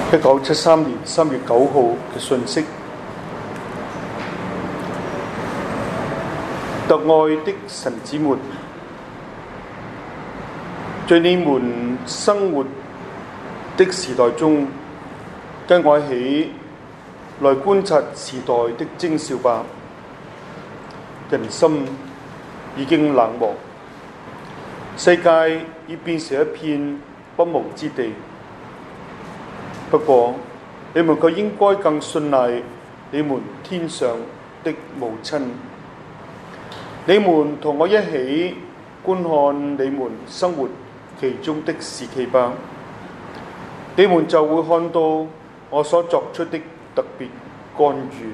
1973年3月9號嘅信息。特愛的神子們，在你們生活的時代中，跟我一起來觀察時代的徵兆吧。人心已經冷漠，世界已變成一片不毛之地。不過，你們卻應該更信賴你們天上的母親。你們同我一起觀看你們生活其中的時期吧，你們就會看到我所作出的特別干預。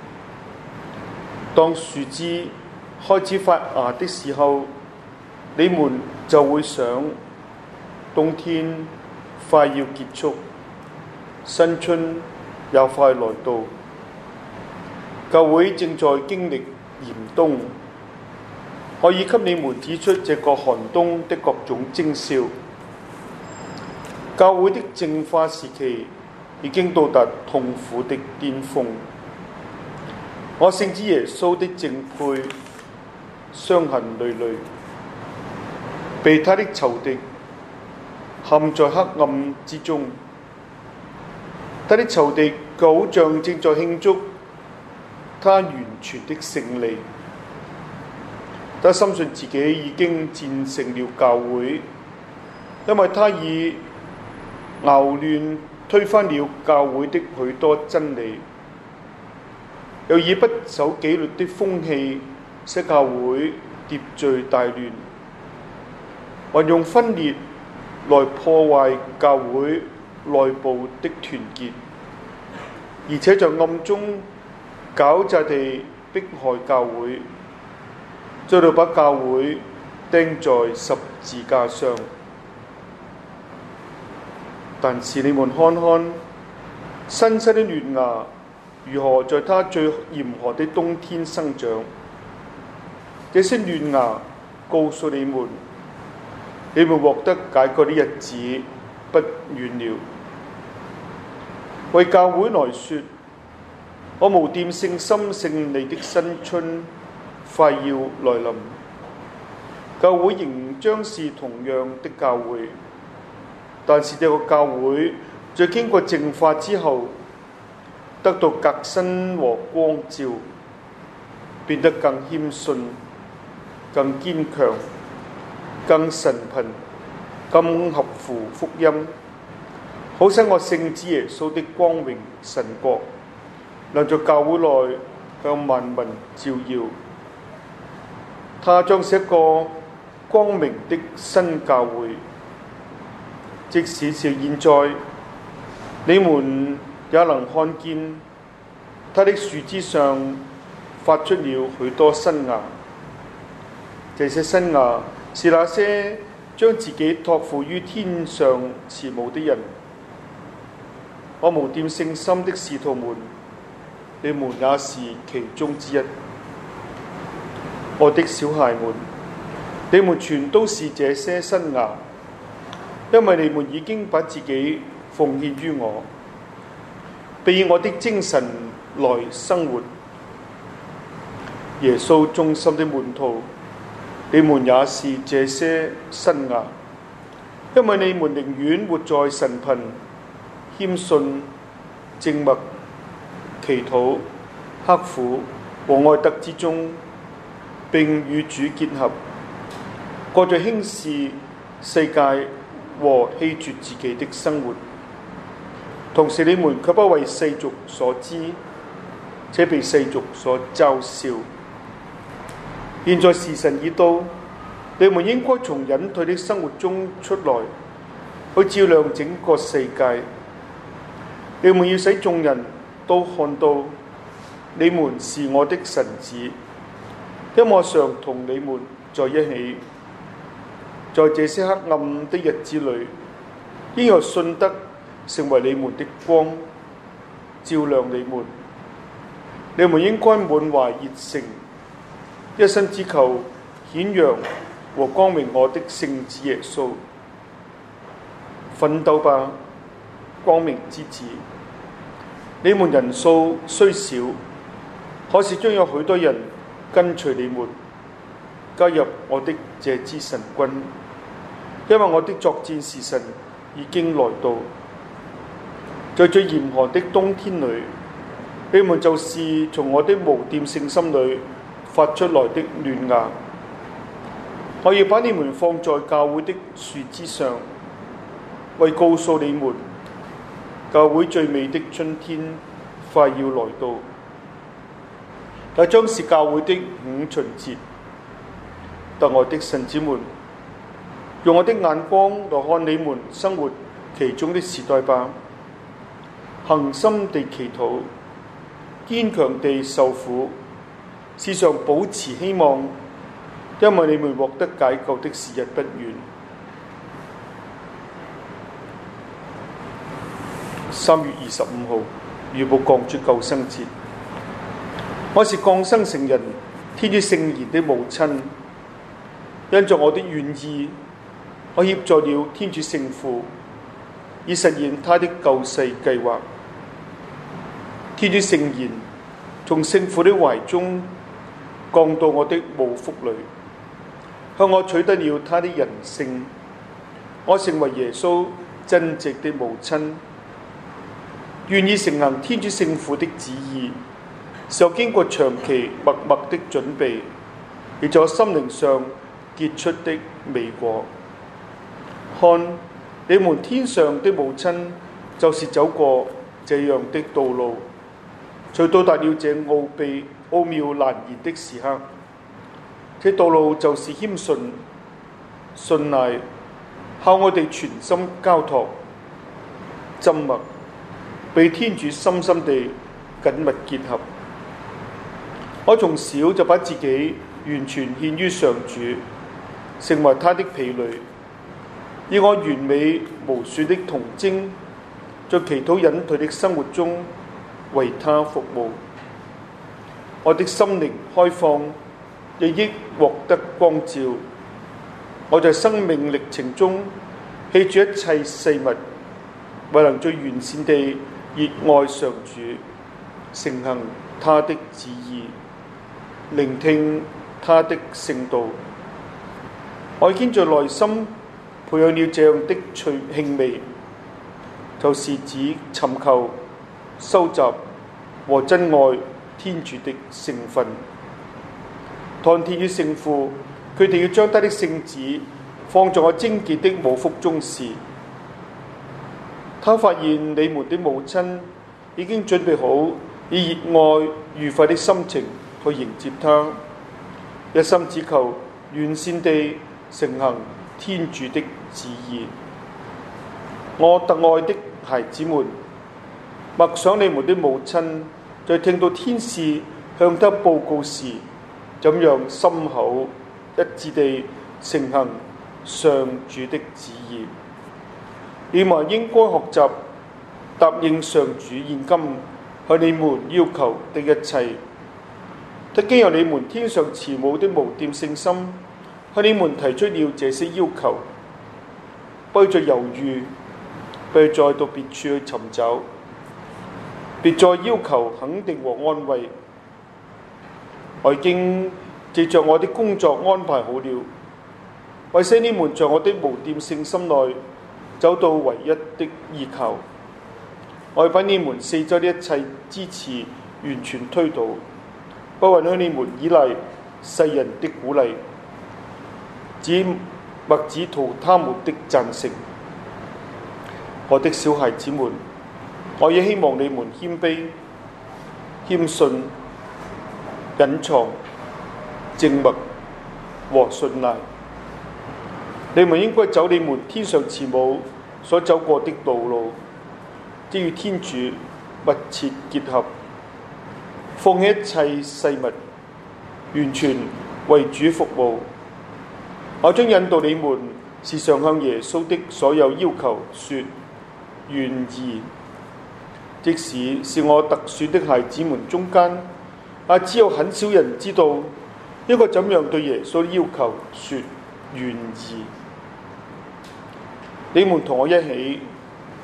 當樹枝開始發芽的時候，你們就會想，冬天快要結束，新春也快來到。教會正在經歷嚴冬，可以給你們指出這個寒冬的各種徵兆。教會的淨化時期已經到達痛苦的巔峰。我聖子耶穌的淨配傷痕累累，被他的仇敵陷在黑暗之中。他的仇敵好像正在慶祝他完全的勝利。他深信自己已經戰勝了教會，因為他已淆亂推翻了教會的許多真理，又以不守紀律的風氣使教會秩序大亂，運用分裂來破壞教會內部的團結，而且在暗中狡詐地迫害教會，最後把教會釘在十字架上。但是你們看看，新生的嫩芽如何在它最嚴寒的冬天生長。這些嫩芽告訴你們，你們獲得解救的日子不遠了。為教會來說，我無玷聖心勝利的新春快要來臨。教會仍將是同樣的教會，但是這個教會在經過淨化之後，得到革新和光照，變得更謙遜、更堅強、更神貧、更合乎福音，好使我聖子耶穌的光榮神國能在教會內向萬民照耀。它將是一個光明的新教會，即使是現在，你們也能看見它的樹枝上發出了許多新芽。這些新芽是那些將自己託付於天上慈母的人。我無玷聖心的使徒們，你們也是其中之一。我的小孩們，你們全都是這些新芽，因為你們已經把自己奉獻於我，並以我的精神來生活。耶穌忠心的門徒，你們也是這些新芽，因為你們寧願活在神貧、謙遜、靜默、祈禱、刻苦和愛德之中，並與主結合，過着輕視世界和棄絕自己的生活。同時你們卻不為世俗所知，且被世俗所嘲笑。現在時辰已到，你們應該從隱退的生活中出來，去照亮整個世界。你們要使眾人都看到你們是我的神子，因為我常同你們在一起。在這些黑暗的日子裏，應由信德成為你們的光，照亮你們。你們應該滿懷熱誠，一心只求顯揚和光榮我的聖子耶穌。奮鬥吧， 光明之子。你們人數雖少，可是將有許多人跟隨你們，加入我的這支神軍，因為我的作戰時辰已經來到。在最嚴寒的冬天裏，你們就是從我的無玷聖心裏發出來的嫩芽。我要把你們放在教會的樹枝上，為告訴你們，教會最美的春天快要來到。那將是教會的五旬節。特愛的神子們，用我的眼光來看你們生活其中的時代吧，恆心地祈禱，堅強地受苦，時常保持希望，因為你們獲得解救的時日不遠。3月25號，預報降主救生節。我是降生成人天主聖言的母親，因着我的願意，我協助了天主聖父，以實現他的救世計劃。天主聖言從聖父的懷中降到我的母腹裏，向我取得了他的人性，我成為耶穌真正的母親，願意承行天主聖父的旨意，是我經過長期默默的準備，而在我心靈上結出的美果。看，你們天上的母親就是走過這樣的道路，才到達了這奧妙難言的時刻。這道路就是謙遜、信賴，靠我哋全心交託、縝密，被天主深深地緊密結合。我從小就把自己完全獻於上主，成為他的婢女，以我完美無損的童貞，在祈禱隱退的生活中為他服務。我的心靈開放，日益獲得光照。我在生命歷程中棄住一切世物，為能最完善地熱愛上主，承行他的旨意，聆聽他的聖道。我已經在內心培養了這樣的興味，就是指尋求、收集和珍愛天主的聖訓。當天主聖父決定要將他的聖子放在我貞潔的母腹中時，他發現你們的母親已經準備好以熱愛愉快的心情去迎接他，一心只求完善地承行天主的旨意。我特愛的孩子們，默想你們的母親在聽到天使向他報告時，怎樣心口一致地承行上主的旨意。你們應該學習答應上主現今向你們要求的一切。他經由你們天上慈母的無玷聖心，向你們提出了這些要求，不要再猶豫，不要再到別處去尋找，別再要求肯定和安慰。我已經藉着我的工作安排好了，為使你們在我的無玷聖心內走到唯一的依靠。我要把你們四周的一切支持完全推倒，不允許你們依賴世人的鼓勵，或只圖他們的贊成。我的小孩子們，我也希望你們謙卑、謙遜、隱藏、靜默和信賴。你們應該走你們天上慈母所走過的道路，即與天主密切結合，放棄一切世物，完全為主服務。我將引導你們時常向耶穌的所有要求說願意，即使是我特選的孩子們中間，只有很少人知道應該怎樣對耶穌的要求說願意。你們同我一起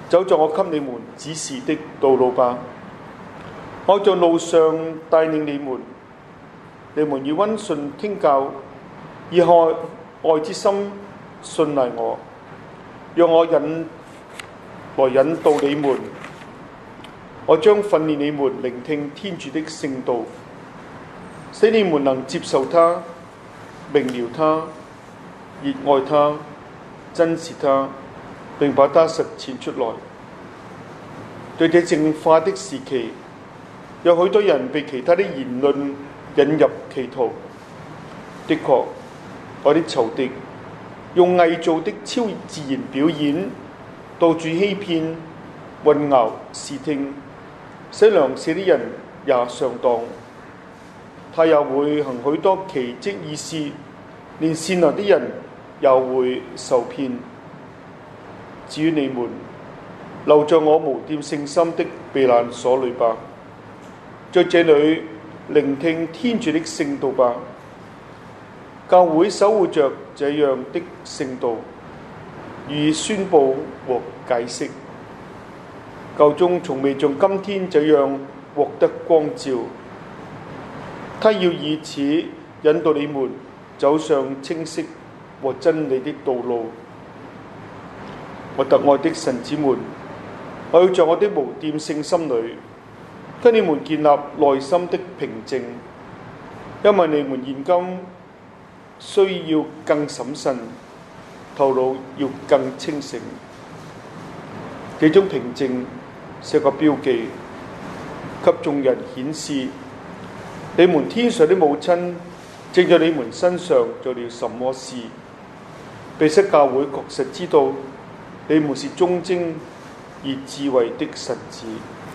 走在我給你們指示的道路吧。我在路上帶領你們，你們以溫順聽教，以愛之心信賴我，讓我引導你們。我將訓練你們聆聽天主的聖道，使你們能接受他、明了他、熱愛他、珍視他，並把他實踐出來。對這淨化的時期，有許多人被其他的言論引入歧途。的確，我的仇敵用偽造的超自然表演，到處欺騙、混淆視聽，使良善的人也上當。他又會行許多奇蹟異事，連善良的人也會受騙。至於你們，留在我無玷聖心的避難所裏吧，在這裏聆聽天主的聖道吧。教會守護着這樣的聖道，予以宣佈和解釋。教宗從未像今天這樣獲得光照，他要以此引導你們走上清晰和真理的道路。我特愛的神子們，我要在我的無玷聖心裏，跟你們建立內心的平靜，因為你們現今需要更審慎，頭腦要更清醒。這種平靜是個標記，給眾人顯示你們天上的母親正在你們身上做了什麼事，並使教會確實知道你們是忠貞而智慧的神子。